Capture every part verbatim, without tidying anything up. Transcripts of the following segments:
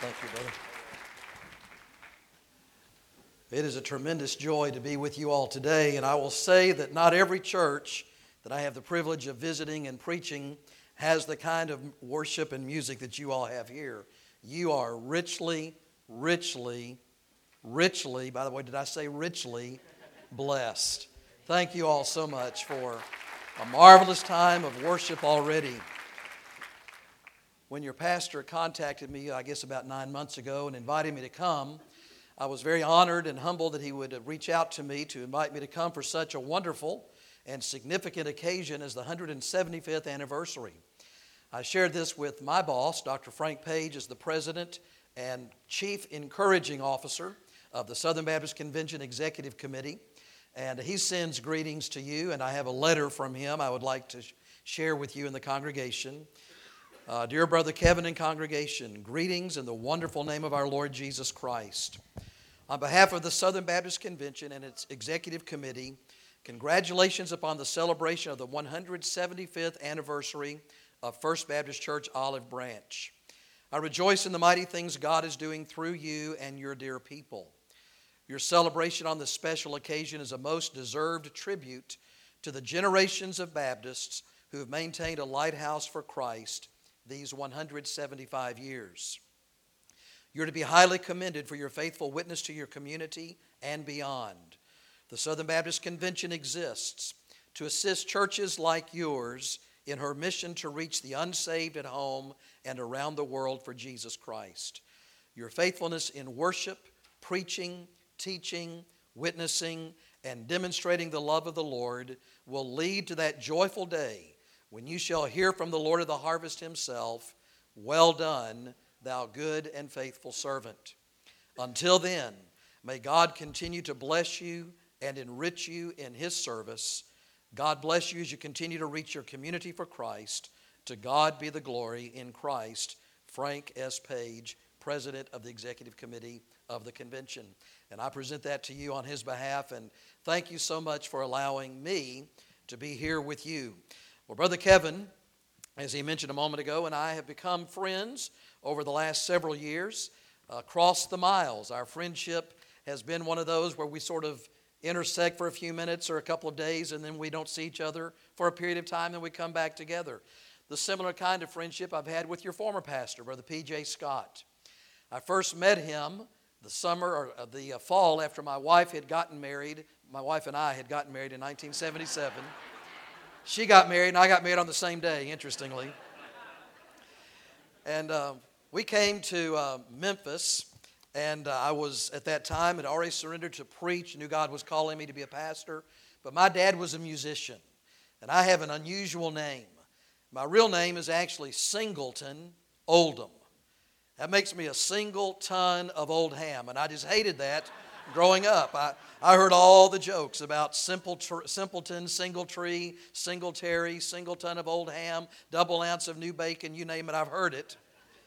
Thank you, brother. It is a tremendous joy to be with you all today, and I will say that not every church that I have the privilege of visiting and preaching has the kind of worship and music that you all have here. You are richly, richly, richly, by the way, did I say richly, blessed. Thank you all so much for a marvelous time of worship already. When your pastor contacted me, I guess about nine months ago, and invited me to come, I was very honored and humbled that he would reach out to me to invite me to come for such a wonderful and significant occasion as the one hundred seventy-fifth anniversary. I shared this with my boss, Doctor Frank Page, as the president and chief encouraging officer of the Southern Baptist Convention Executive Committee. And he sends greetings to you, and I have a letter from him I would like to share with you in the congregation. Uh, dear Brother Kevin and congregation, greetings in the wonderful name of our Lord Jesus Christ. On behalf of the Southern Baptist Convention and its Executive Committee, congratulations upon the celebration of the one hundred seventy-fifth anniversary of First Baptist Church Olive Branch. I rejoice in the mighty things God is doing through you and your dear people. Your celebration on this special occasion is a most deserved tribute to the generations of Baptists who have maintained a lighthouse for Christ these one hundred seventy-five years. You're to be highly commended for your faithful witness to your community and beyond. The Southern Baptist Convention exists to assist churches like yours in her mission to reach the unsaved at home and around the world for Jesus Christ. Your faithfulness in worship, preaching, teaching, witnessing, and demonstrating the love of the Lord will lead to that joyful day when you shall hear from the Lord of the harvest himself, "Well done, thou good and faithful servant." Until then, may God continue to bless you and enrich you in his service. God bless you as you continue to reach your community for Christ. To God be the glory in Christ. Frank S. Page, President of the Executive Committee of the Convention. And I present that to you on his behalf, and thank you so much for allowing me to be here with you. Well, Brother Kevin, as he mentioned a moment ago, and I have become friends over the last several years, uh, across the miles. Our friendship has been one of those where we sort of intersect for a few minutes or a couple of days, and then we don't see each other for a period of time, and we come back together. The similar kind of friendship I've had with your former pastor, Brother P J Scott. I first met him the summer or uh, the uh, fall after my wife had gotten married. My wife and I had gotten married in nineteen seventy-seven. She got married, and I got married on the same day, interestingly. And uh, we came to uh, Memphis, and uh, I was, at that time, had already surrendered to preach, knew God was calling me to be a pastor. But my dad was a musician, and I have an unusual name. My real name is actually Singleton Oldham. That makes me a single ton of old ham, and I just hated that growing up. I, I heard all the jokes about simple tr- simpleton, single tree, single Terry, single ton of old ham, double ounce of new bacon, you name it, I've heard it.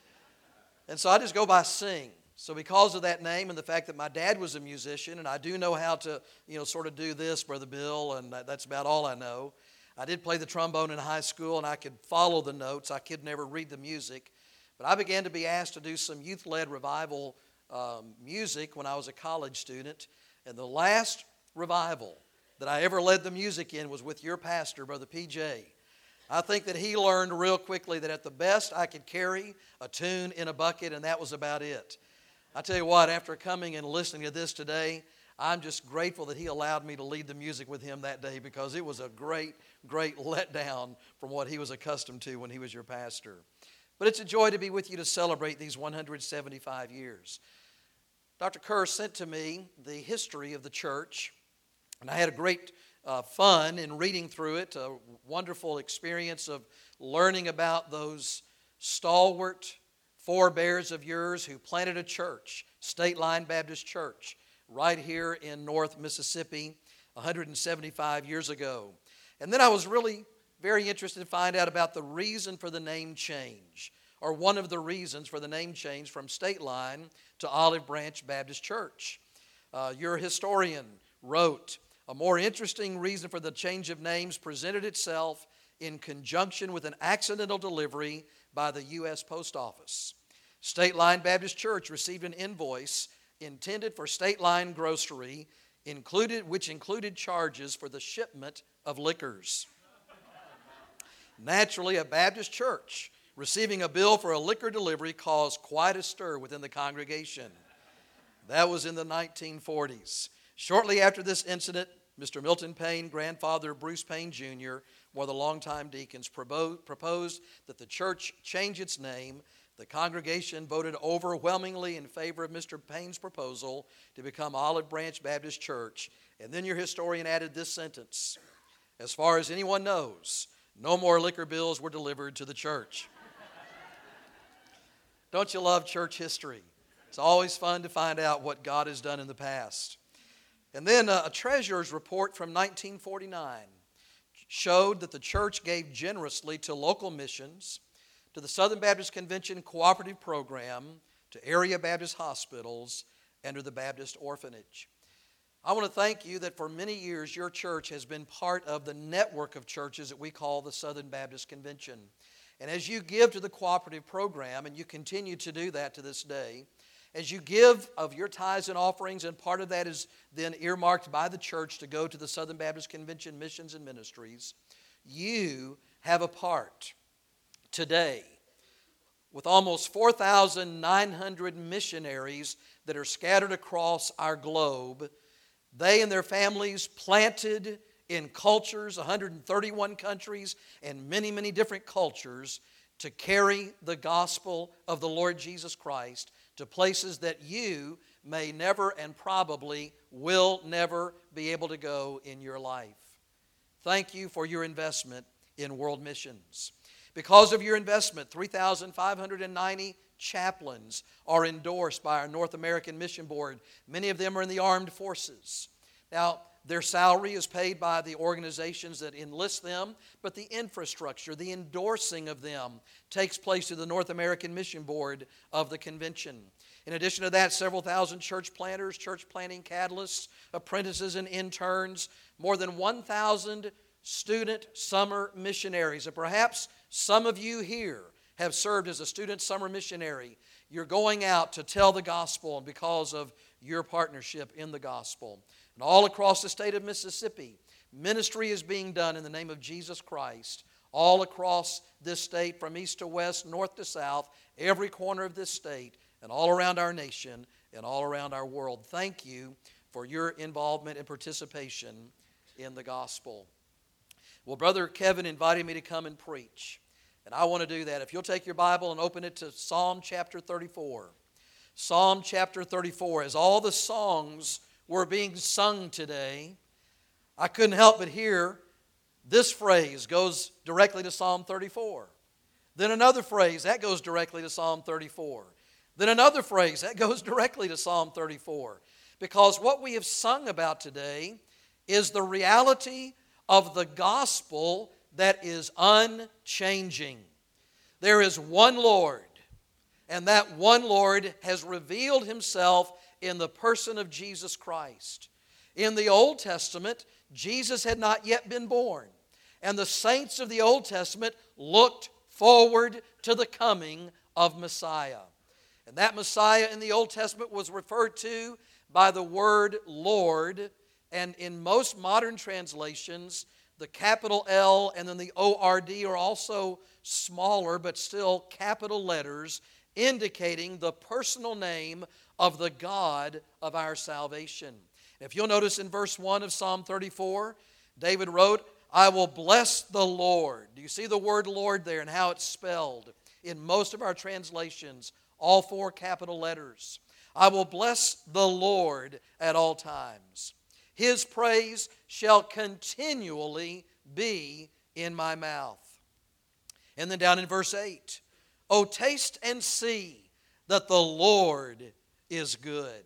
And so I just go by Sing. So because of that name and the fact that my dad was a musician, and I do know how to, you know, sort of do this, Brother Bill, and that's about all I know. I did play the trombone in high school, and I could follow the notes. I could never read the music. But I began to be asked to do some youth-led revival um, music when I was a college student. And the last revival that I ever led the music in was with your pastor, Brother P J. I think that he learned real quickly that at the best I could carry a tune in a bucket, and that was about it. I tell you what, after coming and listening to this today, I'm just grateful that he allowed me to lead the music with him that day, because it was a great, great letdown from what he was accustomed to when he was your pastor. But it's a joy to be with you to celebrate these one hundred seventy-five years. Doctor Kerr sent to me the history of the church, and I had a great uh, fun in reading through it, a wonderful experience of learning about those stalwart forebears of yours who planted a church, State Line Baptist Church, right here in North Mississippi one hundred seventy-five years ago. And then I was really very interested to find out about the reason for the name change, or one of the reasons for the name change from State Line to Olive Branch Baptist Church. Uh, your historian wrote, a more interesting reason for the change of names presented itself in conjunction with an accidental delivery by the U S Post Office. State Line Baptist Church received an invoice intended for State Line Grocery, included, which included charges for the shipment of liquors. Naturally, a Baptist church receiving a bill for a liquor delivery caused quite a stir within the congregation. That was in the nineteen forties. Shortly after this incident, Mister Milton Payne, grandfather of Bruce Payne Junior, one of the longtime deacons, proposed that the church change its name. The congregation voted overwhelmingly in favor of Mister Payne's proposal to become Olive Branch Baptist Church. And then your historian added this sentence: as far as anyone knows, no more liquor bills were delivered to the church. Don't you love church history? It's always fun to find out what God has done in the past. And then a treasurer's report from nineteen forty-nine showed that the church gave generously to local missions, to the Southern Baptist Convention Cooperative Program, to area Baptist hospitals, and to the Baptist Orphanage. I want to thank you that for many years your church has been part of the network of churches that we call the Southern Baptist Convention. And as you give to the cooperative program, and you continue to do that to this day, as you give of your tithes and offerings, and part of that is then earmarked by the church to go to the Southern Baptist Convention Missions and Ministries, you have a part today with almost four thousand nine hundred missionaries that are scattered across our globe. They and their families planted in cultures, one hundred thirty-one countries, and many, many different cultures, to carry the gospel of the Lord Jesus Christ to places that you may never and probably will never be able to go in your life. Thank you for your investment in world missions. Because of your investment, three thousand five hundred ninety chaplains are endorsed by our North American Mission Board. Many of them are in the armed forces. Now, their salary is paid by the organizations that enlist them, but the infrastructure, the endorsing of them, takes place through the North American Mission Board of the convention. In addition to that, several thousand church planters, church planting catalysts, apprentices and interns, more than one thousand student summer missionaries. And perhaps some of you here have served as a student summer missionary. You're going out to tell the gospel because of your partnership in the gospel. And all across the state of Mississippi, ministry is being done in the name of Jesus Christ. All across this state, from east to west, north to south, every corner of this state, and all around our nation, and all around our world. Thank you for your involvement and participation in the gospel. Well, Brother Kevin invited me to come and preach, and I want to do that. If you'll take your Bible and open it to Psalm chapter thirty-four. Psalm chapter thirty-four. As all the songs were being sung today, I couldn't help but hear this phrase goes directly to Psalm thirty-four. Then another phrase, that goes directly to Psalm thirty-four. Then another phrase, that goes directly to Psalm thirty-four. Because what we have sung about today is the reality of the gospel that is unchanging. There is one Lord, and that one Lord has revealed Himself in the person of Jesus Christ. In the Old Testament, Jesus had not yet been born, and the saints of the Old Testament looked forward to the coming of Messiah. And that Messiah in the Old Testament was referred to by the word Lord, and in most modern translations, the capital L and then the O R D are also smaller but still capital letters, indicating the personal name of the God of our salvation. If you'll notice in verse one of Psalm thirty-four, David wrote, I will bless the Lord. Do you see the word Lord there and how it's spelled? In most of our translations, all four capital letters. I will bless the Lord at all times. His praise shall continually be in my mouth. And then down in verse eight, O taste and see that the Lord is good.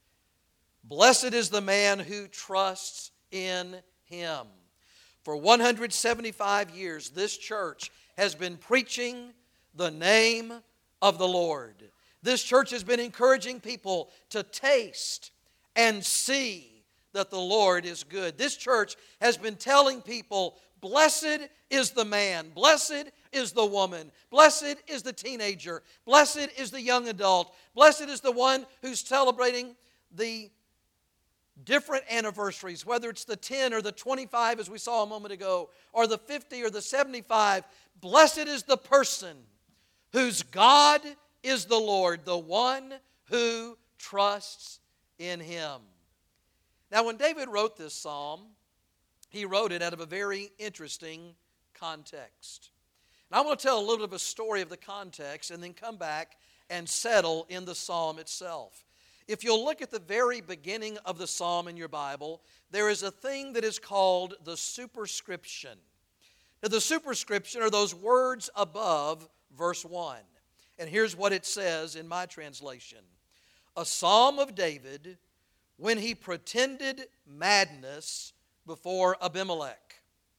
Blessed is the man who trusts in Him. For one hundred seventy-five years, this church has been preaching the name of the Lord. This church has been encouraging people to taste and see that the Lord is good. This church has been telling people blessed is the man, blessed is the woman, blessed is the teenager, blessed is the young adult, blessed is the one who's celebrating the different anniversaries, whether it's the ten or the twenty-five as we saw a moment ago, or the fifty or the seventy-five. Blessed is the person whose God is the Lord, the one who trusts in Him. Now, when David wrote this psalm, he wrote it out of a very interesting context. And I want to tell a little bit of a story of the context and then come back and settle in the psalm itself. If you'll look at the very beginning of the psalm in your Bible, there is a thing that is called the superscription. Now, the superscription are those words above verse one. And here's what it says in my translation. A psalm of David when he pretended madness before Abimelech,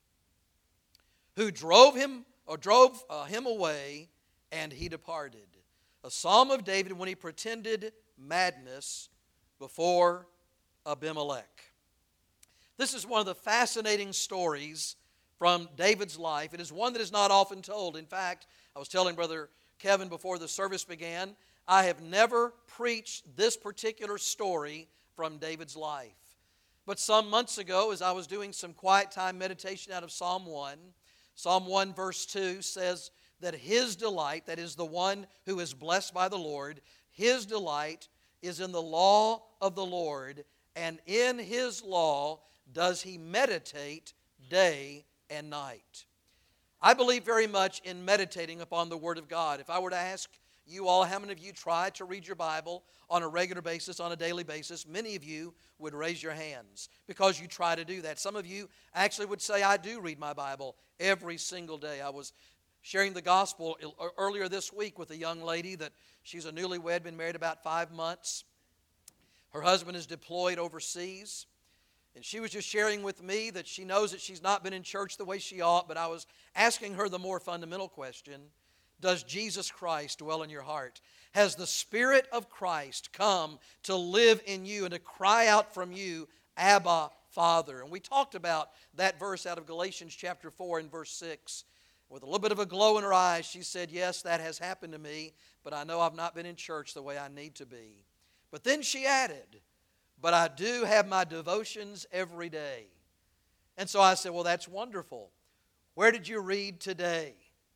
who drove him or drove uh, him away, and he departed. A psalm of David when he pretended madness before Abimelech. This is one of the fascinating stories from David's life. It is one that is not often told. In fact, I was telling Brother Kevin before the service began, I have never preached this particular story from David's life. But some months ago, as I was doing some quiet time meditation out of Psalm one, Psalm one verse two says that his delight, that is the one who is blessed by the Lord, his delight is in the law of the Lord, and in his law does he meditate day and night. I believe very much in meditating upon the Word of God. If I were to ask you all, how many of you try to read your Bible on a regular basis, on a daily basis, many of you would raise your hands because you try to do that. Some of you actually would say, I do read my Bible every single day. I was sharing the gospel earlier this week with a young lady that she's a newlywed, been married about five months. Her husband is deployed overseas. And she was just sharing with me that she knows that she's not been in church the way she ought, but I was asking her the more fundamental question, does Jesus Christ dwell in your heart? Has the Spirit of Christ come to live in you and to cry out from you, Abba, Father? And we talked about that verse out of Galatians chapter four and verse six. With a little bit of a glow in her eyes, she said, yes, that has happened to me, but I know I've not been in church the way I need to be. But then she added, but I do have my devotions every day. And so I said, well, that's wonderful. Where did you read today?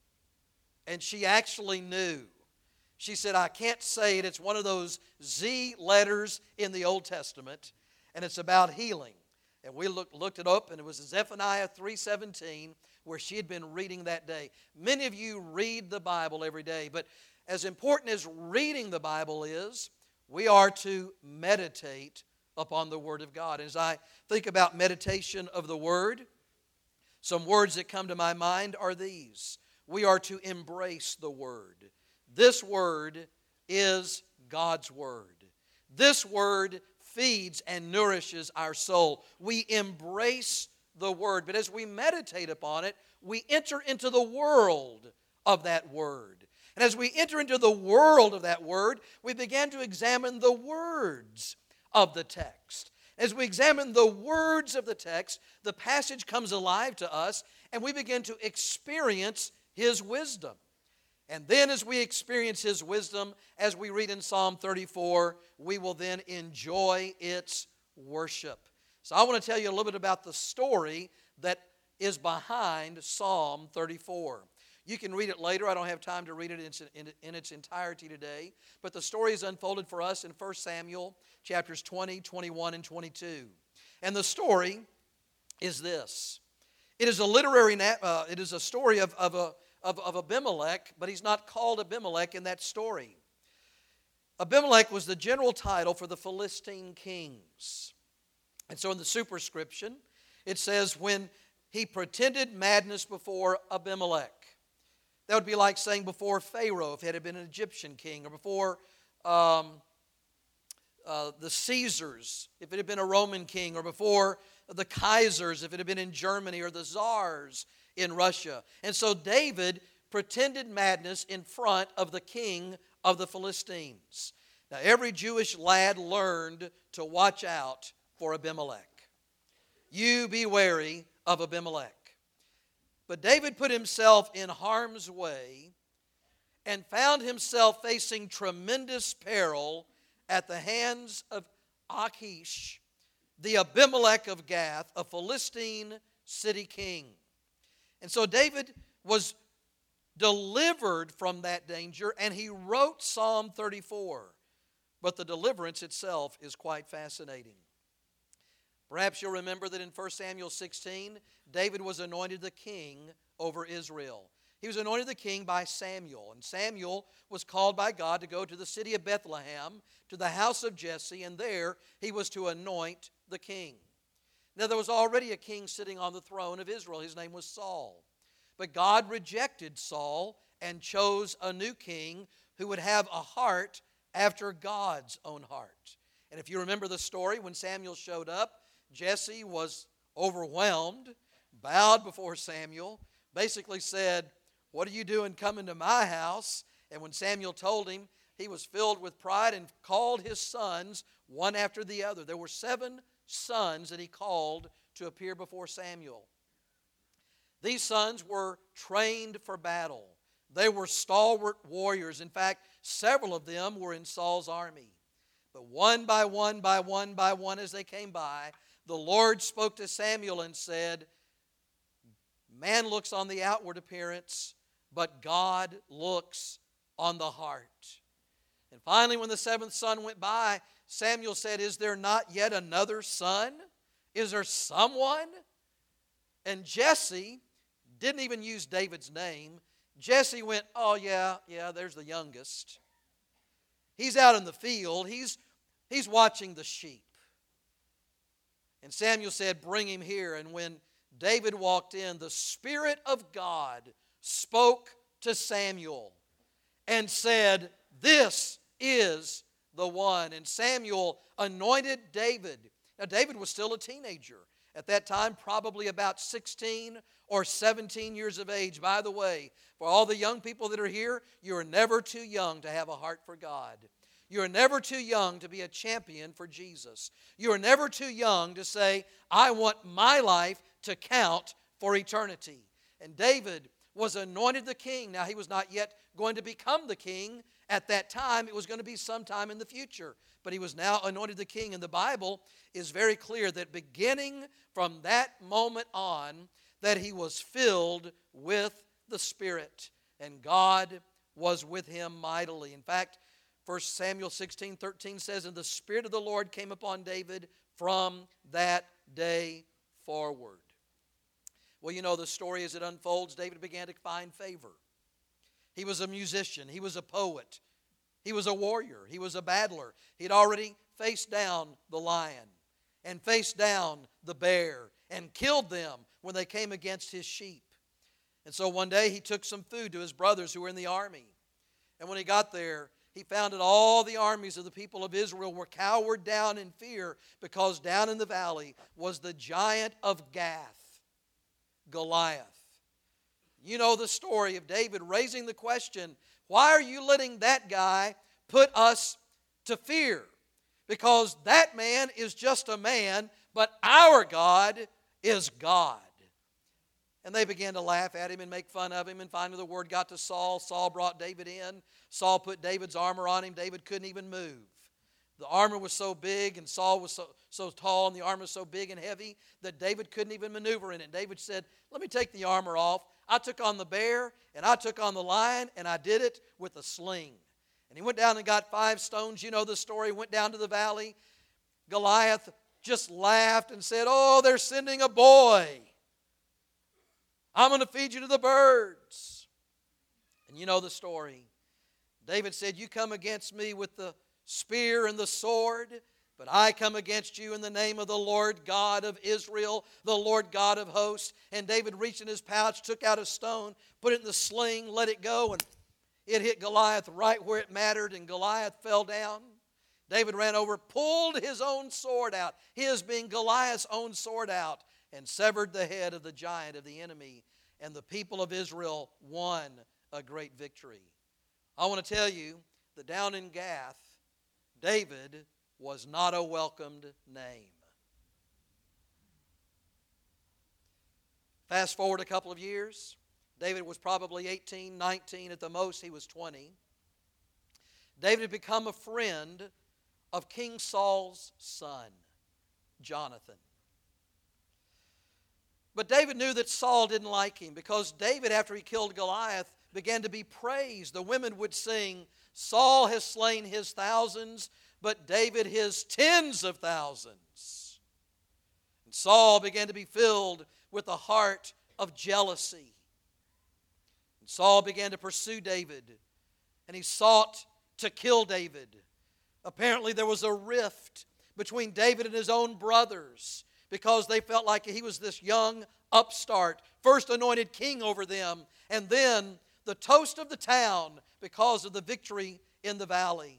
And she actually knew. She said, I can't say it. It's one of those Z letters in the Old Testament, and it's about healing. And we look, looked it up, and it was Zephaniah three seventeen, where she had been reading that day. Many of you read the Bible every day, but as important as reading the Bible is, we are to meditate upon the Word of God. As I think about meditation of the Word, some words that come to my mind are these. We are to embrace the Word. This Word is God's Word. This Word feeds and nourishes our soul. We embrace the Word, but as we meditate upon it, we enter into the world of that Word. And as we enter into the world of that Word, we begin to examine the words of the text. As we examine the words of the text, the passage comes alive to us, and we begin to experience His wisdom. And then as we experience His wisdom, as we read in Psalm thirty-four, we will then enjoy its worship. So I want to tell you a little bit about the story that is behind Psalm thirty-four. You can read it later. I don't have time to read it in, in, in its entirety today. But the story is unfolded for us in First Samuel chapters twenty, twenty-one, and twenty-two. And the story is this. It is a literary, uh, it is a story of, of, a, of, of Abimelech, but he's not called Abimelech in that story. Abimelech was the general title for the Philistine kings. And so in the superscription, it says, when he pretended madness before Abimelech. That would be like saying before Pharaoh, if it had been an Egyptian king, or before um, uh, the Caesars, if it had been a Roman king, or before the Kaisers, if it had been in Germany, or the Tsars in Russia. And so David pretended madness in front of the king of the Philistines. Now, every Jewish lad learned to watch out for Abimelech. You be wary of Abimelech. But David put himself in harm's way and found himself facing tremendous peril at the hands of Achish, the Abimelech of Gath, a Philistine city king. And so David was delivered from that danger, and he wrote Psalm thirty-four. But the deliverance itself is quite fascinating. Perhaps you'll remember that in First Samuel sixteen, David was anointed the king over Israel. He was anointed the king by Samuel, and Samuel was called by God to go to the city of Bethlehem, to the house of Jesse, and there he was to anoint the king. Now there was already a king sitting on the throne of Israel. His name was Saul. But God rejected Saul and chose a new king who would have a heart after God's own heart. And if you remember the story, when Samuel showed up, Jesse was overwhelmed, bowed before Samuel, basically said, "What are you doing coming to my house?" And when Samuel told him, he was filled with pride and called his sons one after the other. There were seven sons that he called to appear before Samuel. These sons were trained for battle. They were stalwart warriors. In fact, several of them were in Saul's army. But one by one, by one, by one, as they came by, the Lord spoke to Samuel and said, "Man looks on the outward appearance, but God looks on the heart." And finally, when the seventh son went by, Samuel said, "Is there not yet another son? Is there someone?" And Jesse didn't even use David's name. Jesse went, "Oh yeah, yeah, there's the youngest. He's out in the field. He's, he's watching the sheep." And Samuel said, "Bring him here." And when David walked in, the Spirit of God spoke to Samuel and said, "This is the one." And Samuel anointed David. Now, David was still a teenager. At that time, probably about sixteen or seventeen years of age. By the way, for all the young people that are here, you are never too young to have a heart for God. You are never too young to be a champion for Jesus. You are never too young to say, "I want my life to count for eternity." And David was anointed the king. Now, he was not yet going to become the king at that time. It was going to be sometime in the future. But he was now anointed the king. And the Bible is very clear that beginning from that moment on, that he was filled with the Spirit. And God was with him mightily. In fact, First Samuel sixteen thirteen says, "And the Spirit of the Lord came upon David from that day forward." Well, you know the story as it unfolds. David began to find favor. He was a musician. He was a poet. He was a warrior. He was a battler. He'd already faced down the lion and faced down the bear and killed them when they came against his sheep. And so one day he took some food to his brothers who were in the army. And when he got there, he found that all the armies of the people of Israel were cowered down in fear, because down in the valley was the giant of Gath, Goliath. You know the story of David raising the question, "Why are you letting that guy put us to fear? Because that man is just a man, but our God is God." And they began to laugh at him and make fun of him. And finally the word got to Saul. Saul brought David in. Saul put David's armor on him. David couldn't even move. The armor was so big and Saul was so, so tall and the armor was so big and heavy that David couldn't even maneuver in it. David said, "Let me take the armor off. I took on the bear and I took on the lion, and I did it with a sling." And he went down and got five stones. You know the story. Went down to the valley. Goliath just laughed and said, "Oh, they're sending a boy. I'm going to feed you to the birds." And you know the story. David said, "You come against me with the spear and the sword, but I come against you in the name of the Lord God of Israel, the Lord God of hosts." And David reached in his pouch, took out a stone, put it in the sling, let it go, and it hit Goliath right where it mattered, and Goliath fell down. David ran over, pulled his own sword out, his being Goliath's own sword out, and severed the head of the giant of the enemy. And the people of Israel won a great victory. I want to tell you that down in Gath, David was not a welcomed name. Fast forward a couple of years. David was probably eighteen, nineteen. At the most, he was twenty. David had become a friend of King Saul's son, Jonathan. But David knew that Saul didn't like him because David, after he killed Goliath, began to be praised. The women would sing, Saul has slain his thousands, but David his tens of thousands. And Saul began to be filled with a heart of jealousy. And Saul began to pursue David, and he sought to kill David. Apparently there was a rift between David and his own brothers, because they felt like he was this young upstart, first anointed king over them, and then the toast of the town because of the victory in the valley.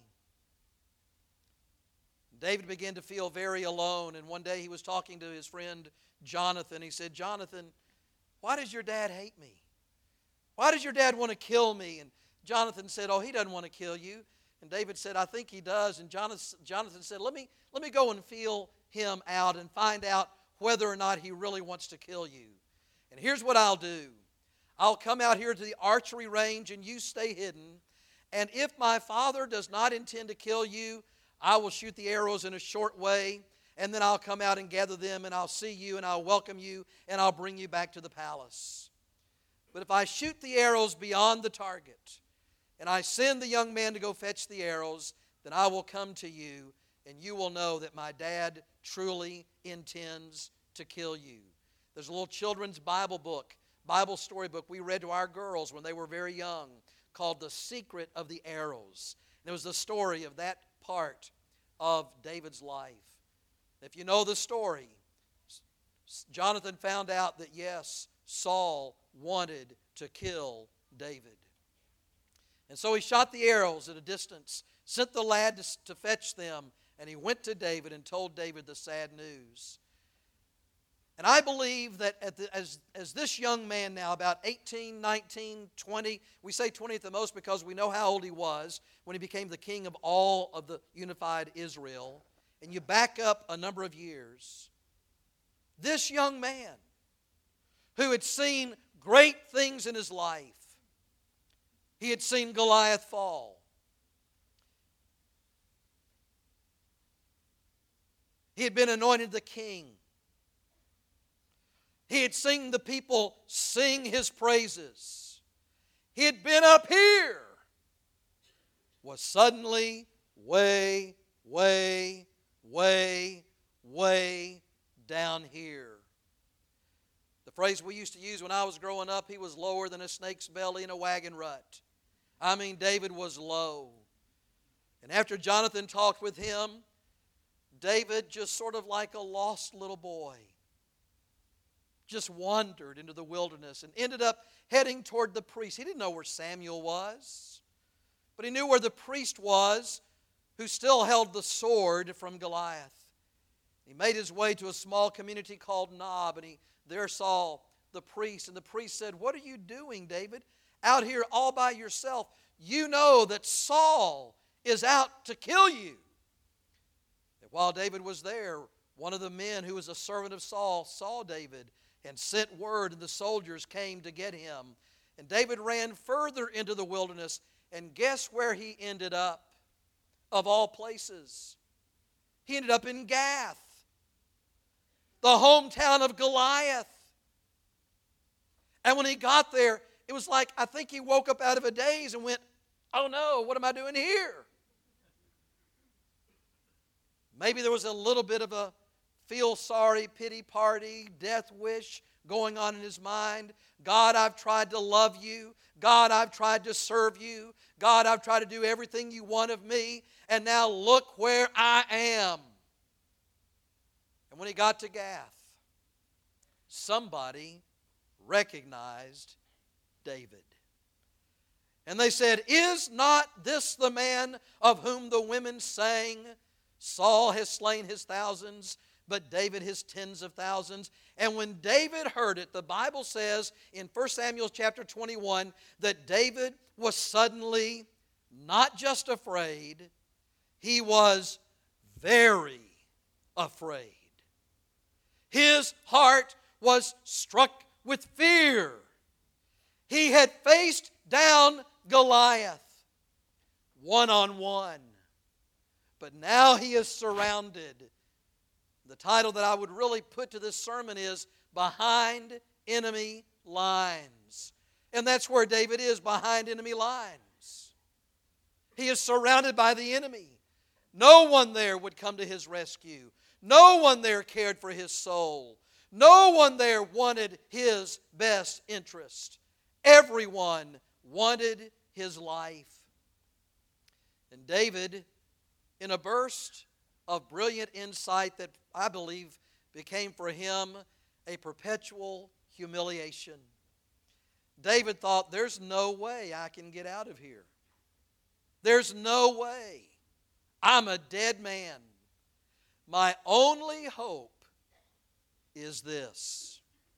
David began to feel very alone, and one day he was talking to his friend Jonathan. He said, Jonathan, why does your dad hate me? Why does your dad want to kill me? And Jonathan said, oh, he doesn't want to kill you. And David said, I think he does. And Jonathan said, let me, let me go and feel him out and find out whether or not he really wants to kill you. And here's what I'll do. I'll come out here to the archery range and you stay hidden. And if my father does not intend to kill you, I will shoot the arrows in a short way. And then I'll come out and gather them, and I'll see you, and I'll welcome you, and I'll bring you back to the palace. But if I shoot the arrows beyond the target, and I send the young man to go fetch the arrows, then I will come to you, and you will know that my dad truly intends to kill you. There's a little children's Bible book, Bible story book we read to our girls when they were very young, called The Secret of the Arrows. And it was the story of that part of David's life. If you know the story, Jonathan found out that, yes, Saul wanted to kill David. And so he shot the arrows at a distance, sent the lad to, to fetch them, and he went to David and told David the sad news. And I believe that at the, as, as this young man now, about eighteen, nineteen, twenty, we say twenty at the most because we know how old he was when he became the king of all of the unified Israel. And you back up a number of years, this young man who had seen great things in his life, he had seen Goliath fall. He had been anointed the king. He had seen the people sing his praises. He had been up here, was suddenly way, way, way, way down here. The phrase we used to use when I was growing up, he was lower than a snake's belly in a wagon rut. I mean, David was low. And after Jonathan talked with him, David, just sort of like a lost little boy, just wandered into the wilderness and ended up heading toward the priest. He didn't know where Samuel was, but he knew where the priest was who still held the sword from Goliath. He made his way to a small community called Nob, and he there saw the priest. And the priest said, what are you doing, David, out here all by yourself? You know that Saul is out to kill you. And while David was there, one of the men who was a servant of Saul saw David and sent word, and the soldiers came to get him. And David ran further into the wilderness, and guess where he ended up? Of all places, he ended up in Gath, the hometown of Goliath. And when he got there, it was like, I think he woke up out of a daze and went, oh no, what am I doing here? Maybe there was a little bit of a feel sorry, pity party, death wish going on in his mind. God, I've tried to love you. God, I've tried to serve you. God, I've tried to do everything you want of me. And now look where I am. And when he got to Gath, somebody recognized David. And they said, is not this the man of whom the women sang, Saul has slain his thousands, but David his tens of thousands? And when David heard it, the Bible says in First Samuel chapter twenty-one that David was suddenly not just afraid, he was very afraid. His heart was struck with fear. He had faced down Goliath one-on-one. But now he is surrounded. The title that I would really put to this sermon is Behind Enemy Lines. And that's where David is, behind enemy lines. He is surrounded by the enemy. No one there would come to his rescue. No one there cared for his soul. No one there wanted his best interest. Everyone wanted his life. And David, in a burst of brilliant insight that I believe became for him a perpetual humiliation, David thought, there's no way I can get out of here. There's no way. I'm a dead man. My only hope is this.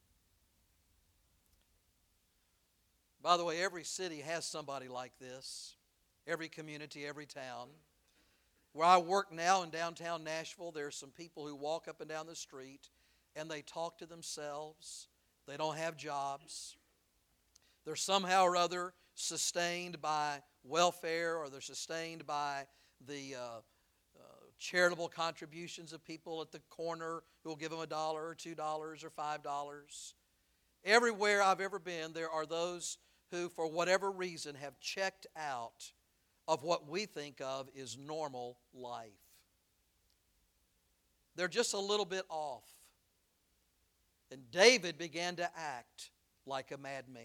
By the way, every city has somebody like this. Every community, every town. Where I work now in downtown Nashville, there are some people who walk up and down the street and they talk to themselves. They don't have jobs. They're somehow or other sustained by welfare, or they're sustained by the uh, uh, charitable contributions of people at the corner who will give them a dollar or two dollars or five dollars. Everywhere I've ever been, there are those who, for whatever reason, have checked out of what we think of as normal life. They're just a little bit off. And David began to act like a madman.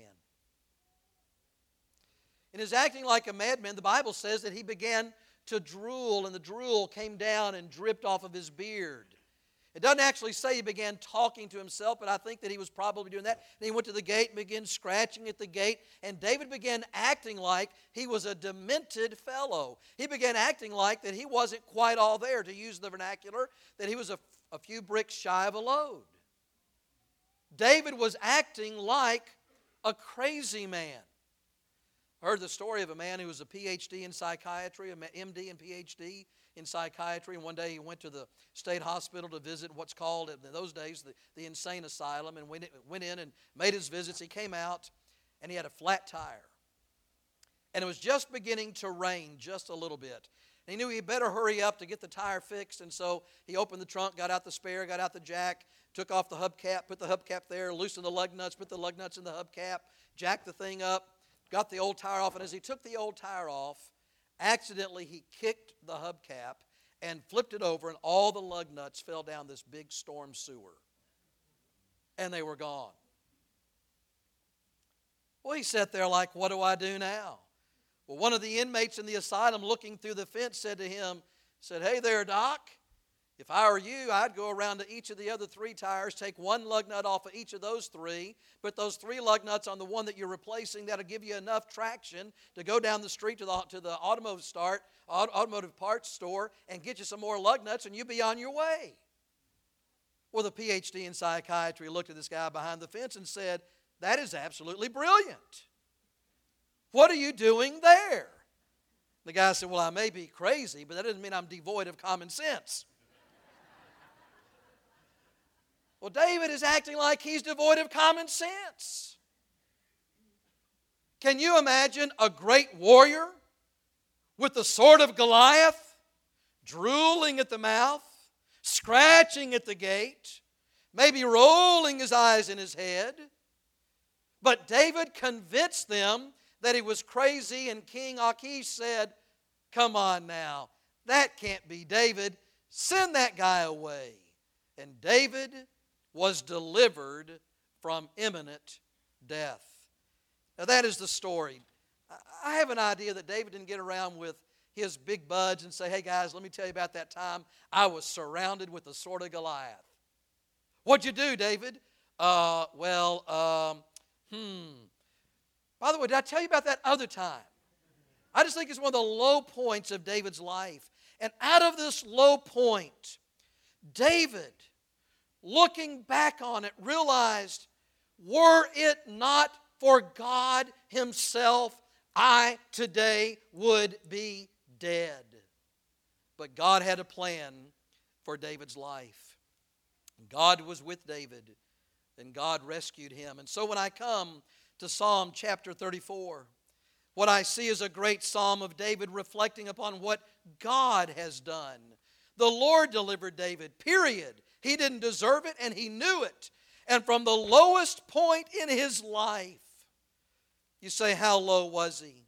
In his acting like a madman, the Bible says that he began to drool, and the drool came down and dripped off of his beard. It doesn't actually say he began talking to himself, but I think that he was probably doing that. And he went to the gate and began scratching at the gate, and David began acting like he was a demented fellow. He began acting like that he wasn't quite all there, to use the vernacular, that he was a, a few bricks shy of a load. David was acting like a crazy man. I heard the story of a man who was a P H D in psychiatry, an M D and P H D in psychiatry, and one day he went to the state hospital to visit what's called, in those days, the, the insane asylum, and went, went in and made his visits. He came out, and he had a flat tire. And it was just beginning to rain just a little bit. And he knew he better hurry up to get the tire fixed, and so he opened the trunk, got out the spare, got out the jack, took off the hubcap, put the hubcap there, loosened the lug nuts, put the lug nuts in the hubcap, jacked the thing up, got the old tire off, and as he took the old tire off, accidentally he kicked the hubcap and flipped it over, and all the lug nuts fell down this big storm sewer. And they were gone. Well, he sat there like, what do I do now? Well, one of the inmates in the asylum looking through the fence said to him, said, hey there, Doc. If I were you, I'd go around to each of the other three tires, take one lug nut off of each of those three, put those three lug nuts on the one that you're replacing. That'll give you enough traction to go down the street to the, to the automotive start, automotive parts store and get you some more lug nuts, and you'll be on your way. Well, the P H D in psychiatry looked at this guy behind the fence and said, that is absolutely brilliant. What are you doing there? The guy said, well, I may be crazy, but that doesn't mean I'm devoid of common sense. Well, David is acting like he's devoid of common sense. Can you imagine a great warrior with the sword of Goliath, drooling at the mouth, scratching at the gate, maybe rolling his eyes in his head? But David convinced them that he was crazy, and King Achish said, come on now, that can't be David. Send that guy away. And David was delivered from imminent death. Now that is the story. I have an idea that David didn't get around with his big buds and say, hey guys, let me tell you about that time I was surrounded with the sword of Goliath. What'd you do, David? Uh, well, um, hmm. By the way, did I tell you about that other time? I just think it's one of the low points of David's life. And out of this low point, David, looking back on it, realized, were it not for God Himself, I today would be dead. But God had a plan for David's life. God was with David and God rescued him. And so when I come to Psalm chapter thirty-four, what I see is a great psalm of David reflecting upon what God has done. The Lord delivered David, period. He didn't deserve it, and he knew it. And from the lowest point in his life, you say, how low was he?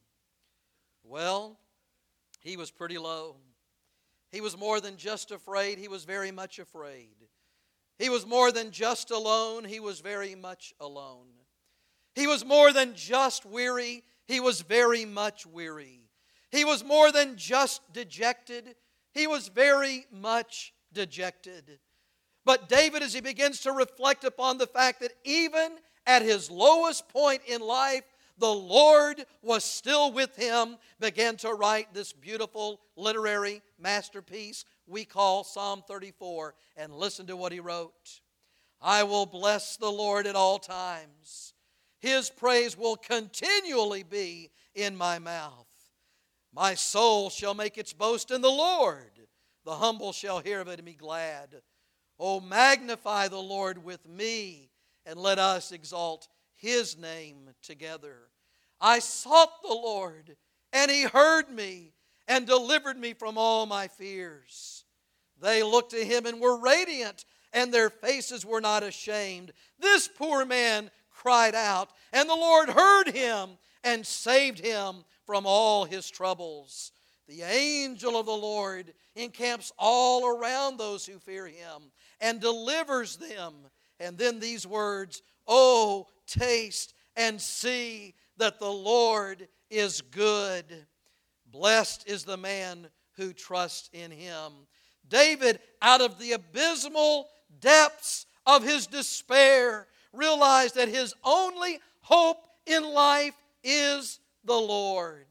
Well, he was pretty low. He was more than just afraid. He was very much afraid. He was more than just alone. He was very much alone. He was more than just weary. He was very much weary. He was more than just dejected. He was very much dejected. But David, as he begins to reflect upon the fact that even at his lowest point in life, the Lord was still with him, began to write this beautiful literary masterpiece we call Psalm thirty-four. And listen to what he wrote. I will bless the Lord at all times. His praise will continually be in my mouth. My soul shall make its boast in the Lord. The humble shall hear of it and be glad. Oh, magnify the Lord with me, and let us exalt His name together. I sought the Lord, and He heard me, and delivered me from all my fears. They looked to Him and were radiant, and their faces were not ashamed. This poor man cried out, and the Lord heard him and saved him from all his troubles. The angel of the Lord encamps all around those who fear Him and delivers them. And then these words, oh, taste and see that the Lord is good. Blessed is the man who trusts in Him. David, out of the abysmal depths of his despair, realized that his only hope in life is the Lord.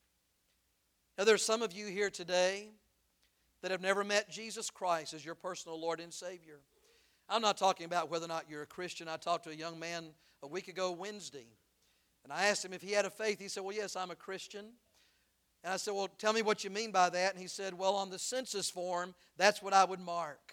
Now, there's some of you here today that have never met Jesus Christ as your personal Lord and Savior. I'm not talking about whether or not you're a Christian. I talked to a young man a week ago Wednesday, and I asked him if he had a faith. He said, well, yes, I'm a Christian. And I said, well, tell me what you mean by that. And he said, well, on the census form, that's what I would mark.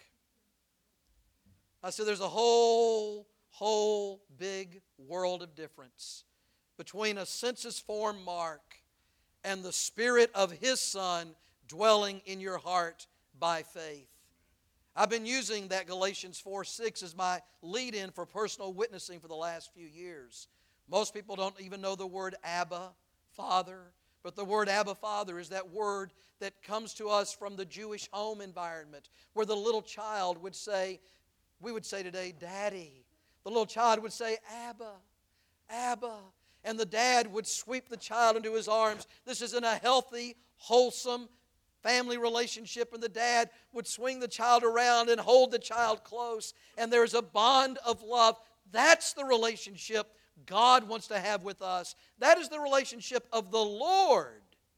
I said, there's a whole, whole big world of difference between a census form mark and the Spirit of His Son dwelling in your heart by faith. I've been using that Galatians four six as my lead-in for personal witnessing for the last few years. Most people don't even know the word Abba, Father. But the word Abba, Father is that word that comes to us from the Jewish home environment, where the little child would say, we would say today, Daddy. The little child would say, Abba, Abba. And the dad would sweep the child into his arms. This is in a healthy, wholesome family relationship. And the dad would swing the child around and hold the child close. And there's a bond of love. That's the relationship God wants to have with us. That is the relationship of the Lord.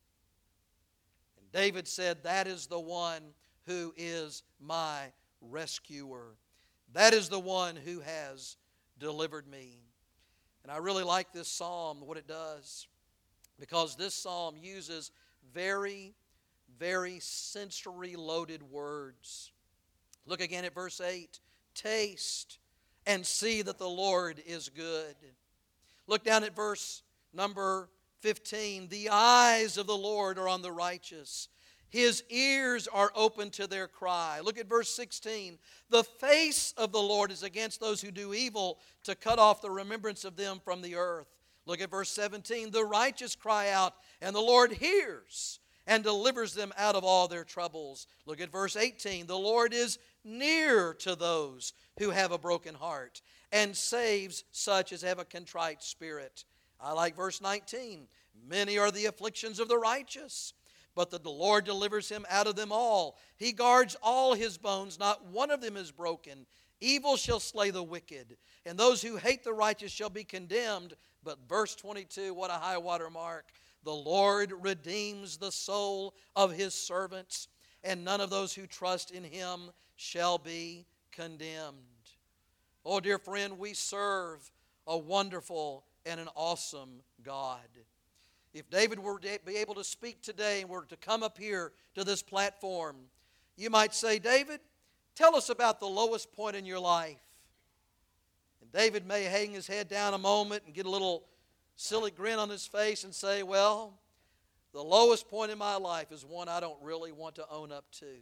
And David said, that is the one who is my rescuer. That is the one who has delivered me. And I really like this psalm, what it does, because this psalm uses very, very sensory-loaded words. Look again at verse eight. Taste and see that the Lord is good. Look down at verse number fifteen. The eyes of the Lord are on the righteous. His ears are open to their cry. Look at verse sixteen. The face of the Lord is against those who do evil, to cut off the remembrance of them from the earth. Look at verse seventeen. The righteous cry out, and the Lord hears and delivers them out of all their troubles. Look at verse eighteen. The Lord is near to those who have a broken heart, and saves such as have a contrite spirit. I like verse nineteen. Many are the afflictions of the righteous, but the Lord delivers him out of them all. He guards all his bones, not one of them is broken. Evil shall slay the wicked, and those who hate the righteous shall be condemned. But verse twenty-two, what a high water mark. The Lord redeems the soul of His servants, and none of those who trust in Him shall be condemned. Oh, dear friend, we serve a wonderful and an awesome God. If David were to be able to speak today and were to come up here to this platform, you might say, David, tell us about the lowest point in your life. And David may hang his head down a moment and get a little silly grin on his face and say, well, the lowest point in my life is one I don't really want to own up to.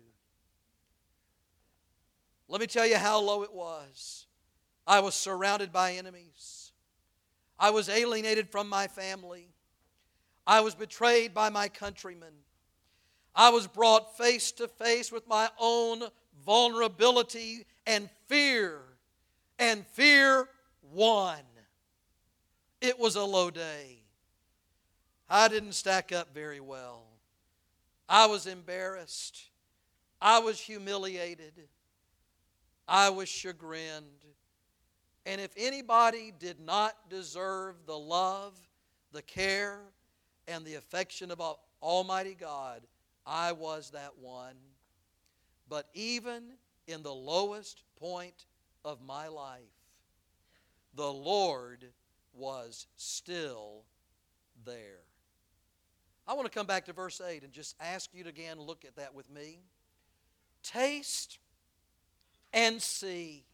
Let me tell you how low it was. I was surrounded by enemies. I was alienated from my family. I was betrayed by my countrymen. I was brought face to face with my own vulnerability and fear. And fear won. It was a low day. I didn't stack up very well. I was embarrassed. I was humiliated. I was chagrined. And if anybody did not deserve the love, the care, and the affection of Almighty God, I was that one. But even in the lowest point of my life, the Lord was still there. I want to come back to verse eight and just ask you to again look at that with me. Taste and see.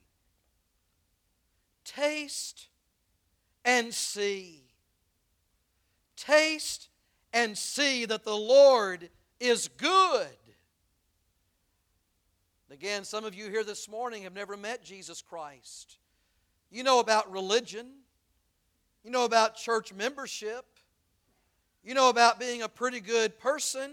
Taste and see. Taste and see that the Lord is good. Again, some of you here this morning have never met Jesus Christ. You know about religion. You know about church membership. You know about being a pretty good person.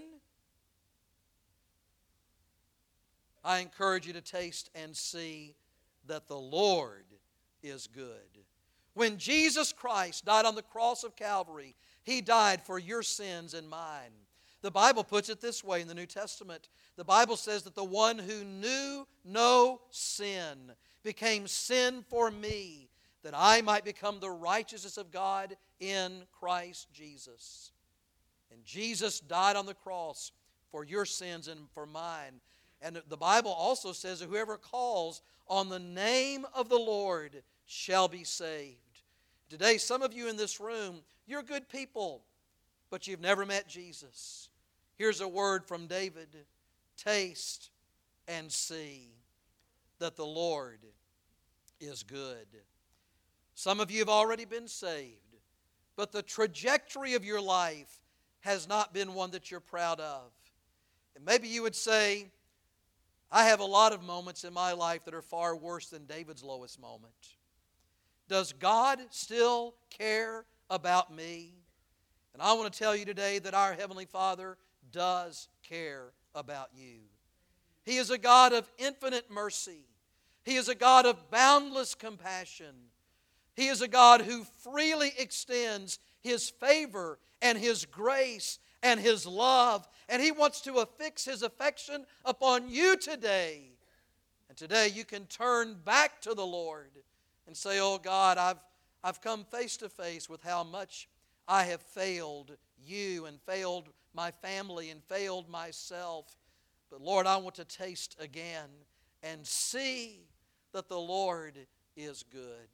I encourage you to taste and see that the Lord is good. When Jesus Christ died on the cross of Calvary, He died for your sins and mine. The Bible puts it this way in the New Testament. The Bible says that the one who knew no sin became sin for me, that I might become the righteousness of God in Christ Jesus. And Jesus died on the cross for your sins and for mine. And the Bible also says that whoever calls on the name of the Lord shall be saved. Today, some of you in this room, you're good people, but you've never met Jesus. Here's a word from David. Taste and see that the Lord is good. Some of you have already been saved, but the trajectory of your life has not been one that you're proud of. And maybe you would say, I have a lot of moments in my life that are far worse than David's lowest moment. Does God still care about me? And I want to tell you today that our Heavenly Father does care about you. He is a God of infinite mercy. He is a God of boundless compassion. He is a God who freely extends His favor and His grace and His love. And He wants to affix His affection upon you today. And today you can turn back to the Lord and say, oh God, I've, I've come face to face with how much I have failed you and failed my family and failed myself. But Lord, I want to taste again and see that the Lord is good.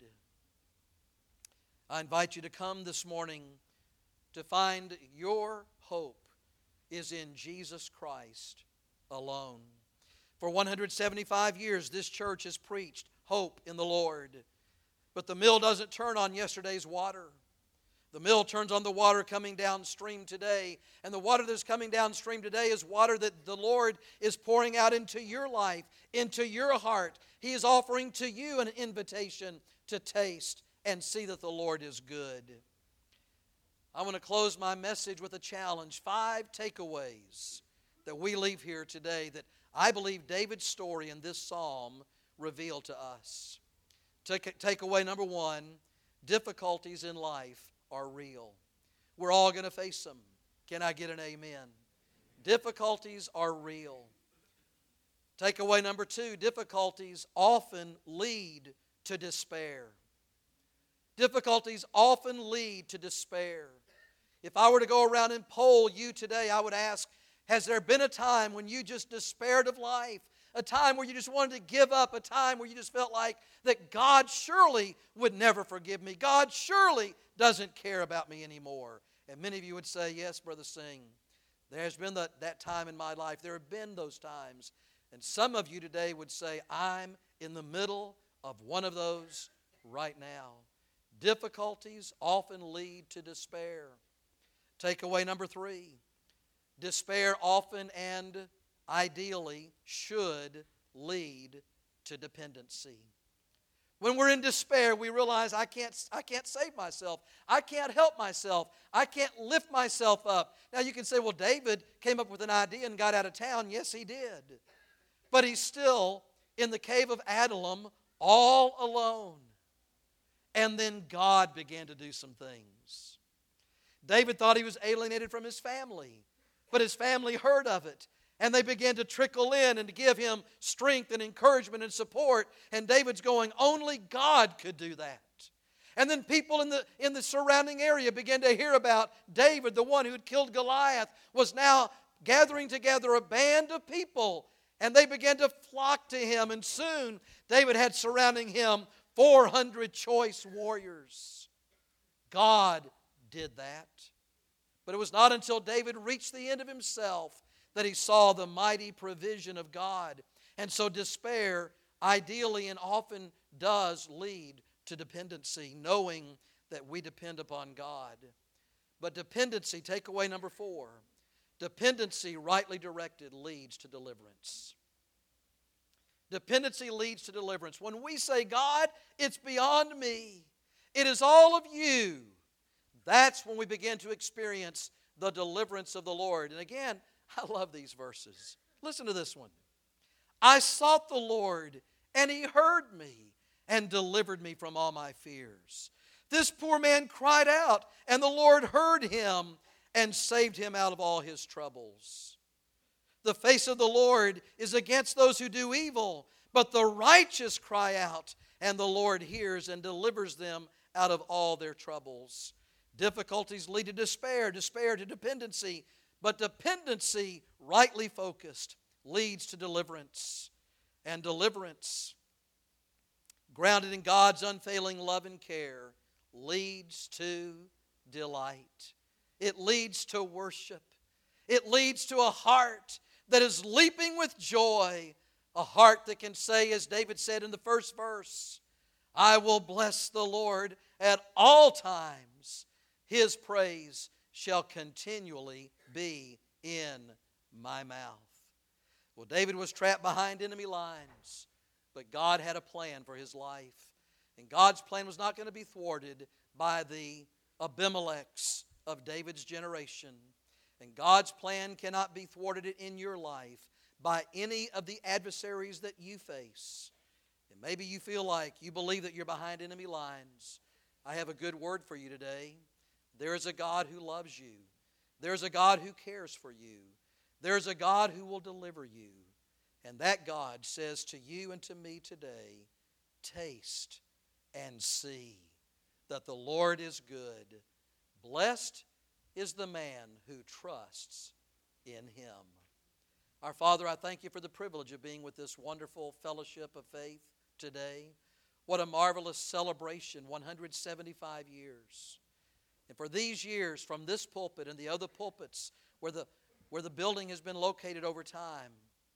I invite you to come this morning to find your hope is in Jesus Christ alone. For one hundred seventy-five years, this church has preached hope in the Lord. But the mill doesn't turn on yesterday's water. The mill turns on the water coming downstream today. And the water that's coming downstream today is water that the Lord is pouring out into your life, into your heart. He is offering to you an invitation to taste and see that the Lord is good. I want to close my message with a challenge. Five takeaways that we leave here today that I believe David's story in this psalm revealed to us. Take, takeaway number one, difficulties in life are real. We're all going to face them. Can I get an amen? Difficulties are real. Takeaway number two, difficulties often lead to despair. Difficulties often lead to despair. If I were to go around and poll you today, I would ask, has there been a time when you just despaired of life? A time where you just wanted to give up, a time where you just felt like that God surely would never forgive me. God surely doesn't care about me anymore. And many of you would say, yes, Brother Singh, there's been that, that time in my life. There have been those times. And some of you today would say, I'm in the middle of one of those right now. Difficulties often lead to despair. Takeaway number three. Despair often and ideally should lead to dependency. When we're in despair, we realize I can't, I can't save myself. I can't help myself. I can't lift myself up. Now you can say, well, David came up with an idea and got out of town. Yes, he did. But he's still in the cave of Adullam all alone. And then God began to do some things. David thought he was alienated from his family, but his family heard of it. And they began to trickle in and to give him strength and encouragement and support. And David's going, only God could do that. And then people in the, in the surrounding area began to hear about David, the one who had killed Goliath, was now gathering together a band of people. And they began to flock to him. And soon David had surrounding him four hundred choice warriors. God did that. But it was not until David reached the end of himself that he saw the mighty provision of God. And so despair ideally and often does lead to dependency, knowing that we depend upon God. But dependency, takeaway number four, dependency rightly directed leads to deliverance. Dependency leads to deliverance. When we say, God, it's beyond me, it is all of you, that's when we begin to experience the deliverance of the Lord. And again, I love these verses. Listen to this one. I sought the Lord, and He heard me and delivered me from all my fears. This poor man cried out, and the Lord heard him and saved him out of all his troubles. The face of the Lord is against those who do evil, but the righteous cry out, and the Lord hears and delivers them out of all their troubles. Difficulties lead to despair, despair to dependency, but dependency, rightly focused, leads to deliverance. And deliverance, grounded in God's unfailing love and care, leads to delight. It leads to worship. It leads to a heart that is leaping with joy, a heart that can say, as David said in the first verse, I will bless the Lord at all times. His praise shall continually be in my mouth. Well, David was trapped behind enemy lines, but God had a plan for his life. And God's plan was not going to be thwarted by the Abimelechs of David's generation. And God's plan cannot be thwarted in your life by any of the adversaries that you face. And maybe you feel like you believe that you're behind enemy lines. I have a good word for you today. There is a God who loves you. There's a God who cares for you. There's a God who will deliver you. And that God says to you and to me today, taste and see that the Lord is good. Blessed is the man who trusts in Him. Our Father, I thank You for the privilege of being with this wonderful fellowship of faith today. What a marvelous celebration, one hundred seventy-five years. And for these years, from this pulpit and the other pulpits where the, where the building has been located over time,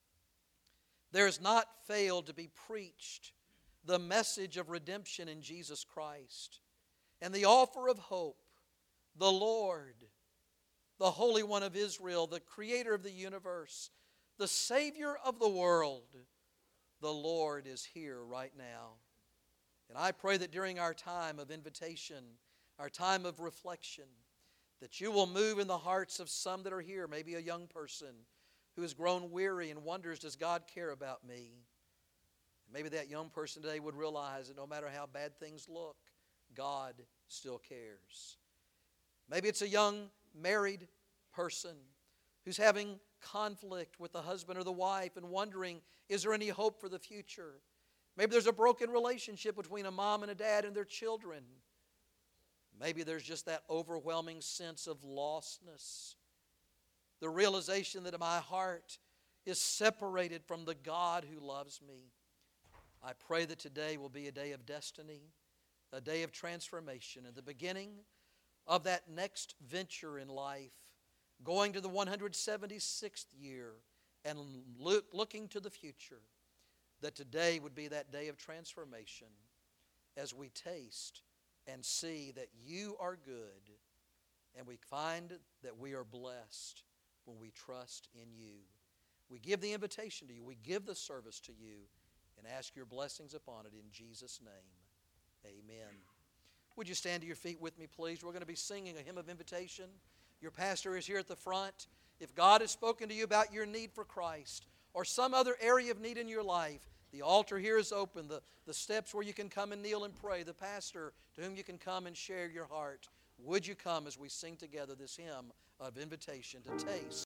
there has not failed to be preached the message of redemption in Jesus Christ and the offer of hope. The Lord, the Holy One of Israel, the Creator of the universe, the Savior of the world, the Lord is here right now. And I pray that during our time of invitation, our time of reflection, that You will move in the hearts of some that are here, maybe a young person who has grown weary and wonders, does God care about me? Maybe that young person today would realize that no matter how bad things look, God still cares. Maybe it's a young married person who's having conflict with the husband or the wife and wondering, is there any hope for the future? Maybe there's a broken relationship between a mom and a dad and their children. Maybe there's just that overwhelming sense of lostness. The realization that my heart is separated from the God who loves me. I pray that today will be a day of destiny, a day of transformation, and the beginning of that next venture in life, going to the one hundred seventy-sixth year and look, looking to the future, that today would be that day of transformation. as we taste and see that you are good, and we find that we are blessed when we trust in you. We give the invitation to you. We give the service to you and ask your blessings upon it in Jesus' name. Amen. Would you stand to your feet with me, please? We're going to be singing a hymn of invitation. Your pastor is here at the front. If God has spoken to you about your need for Christ or some other area of need in your life, the altar here is open. The, the steps where you can come and kneel and pray. The pastor to whom you can come and share your heart. Would you come as we sing together this hymn of invitation to taste